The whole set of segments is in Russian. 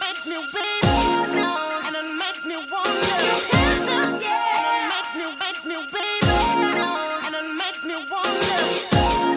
makes me baby, and it makes me wonder, and it makes me baby, and it makes me wonder.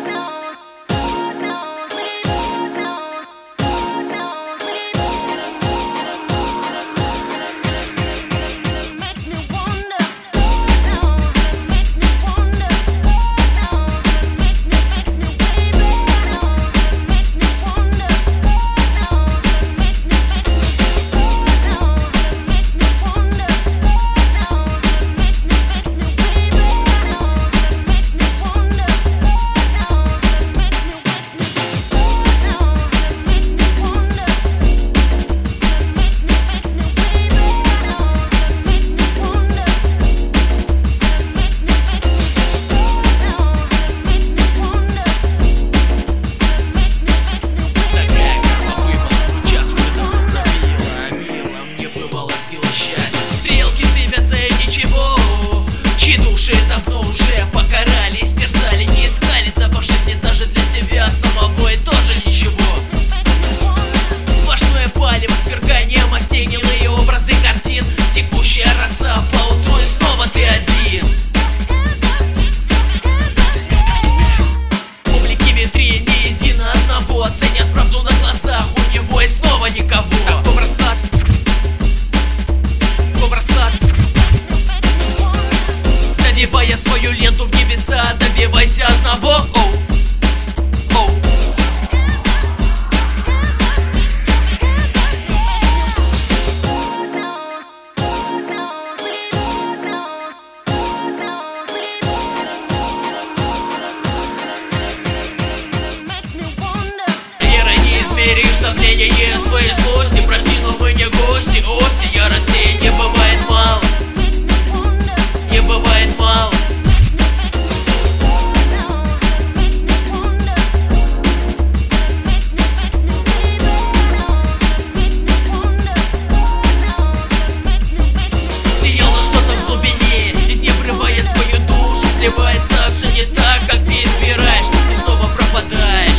Давно уже покарали, стерзали, не искали запах жизни даже для себя самого, и тоже ничего. Сплошное палево, свергание мастей, гнилые образы картин, текущая роса поутру, и снова ты один. Публики витрине не едино одного, оценят правду на глазах у него, и снова никого. Как Кобрастат, Кобрастат, добивая свою ленту в небеса, добивайся одного. Вера не измеришь давление своей злости, прости, но мы не гости. Ости ярости не бывает мало, не бывает мало. Сиял на что-то в глубине, изневрывая свою душу, сливается все не так, как ты избираешь, и снова пропадаешь.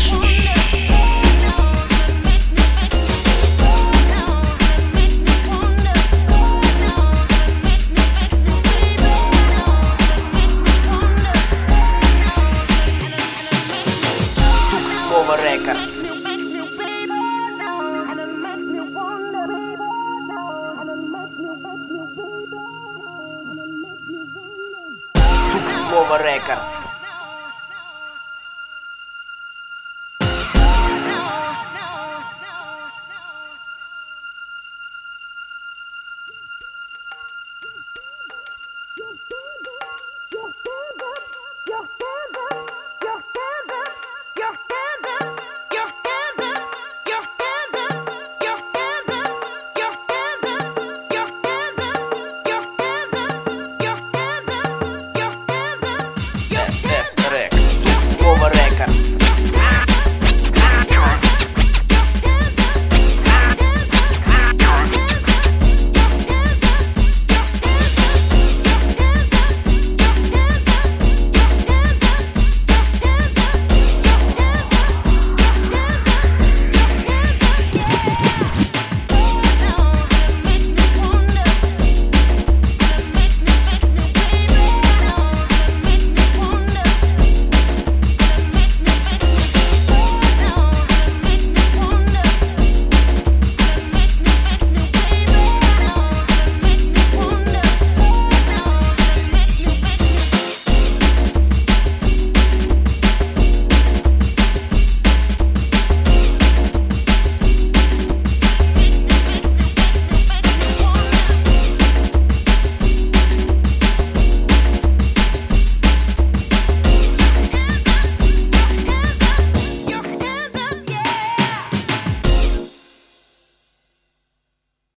Слово Рекордс. Слово Рекордс.